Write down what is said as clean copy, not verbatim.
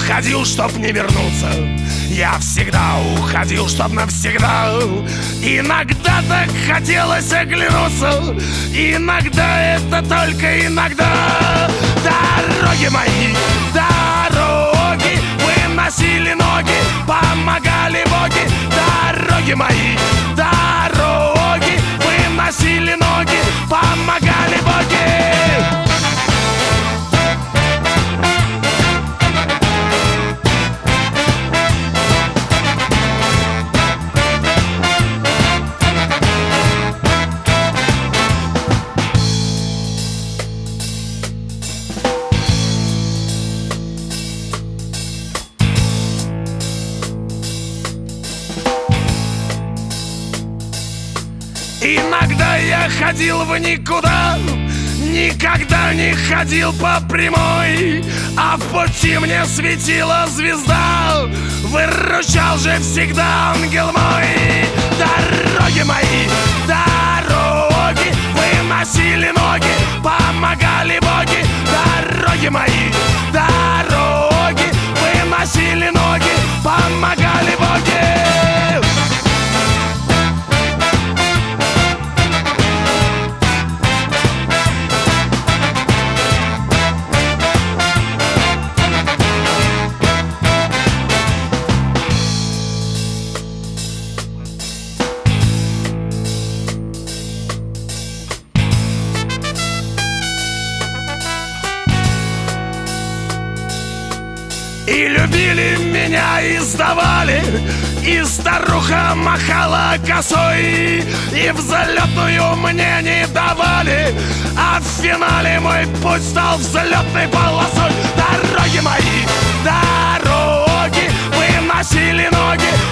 уходил, чтоб не вернуться. Я всегда уходил, чтоб навсегда. Иногда так хотелось оглянуться, иногда это только иногда. Дороги мои, дороги, выносили ноги, помогали боги. Дороги мои, дороги, выносили ноги, помогали боги. Иногда я ходил в никуда, никогда не ходил по прямой, а в пути мне светила звезда, выручал же всегда ангел мой. Дороги мои, дороги, выносили ноги, помогали боги. Дороги мои, дороги, выносили ноги, помогали боги. И любили меня, и сдавали, и старуха махала косой, и взлетную мне не давали, а в финале мой путь стал взлетной полосой. Дороги мои, дороги, выносили ноги,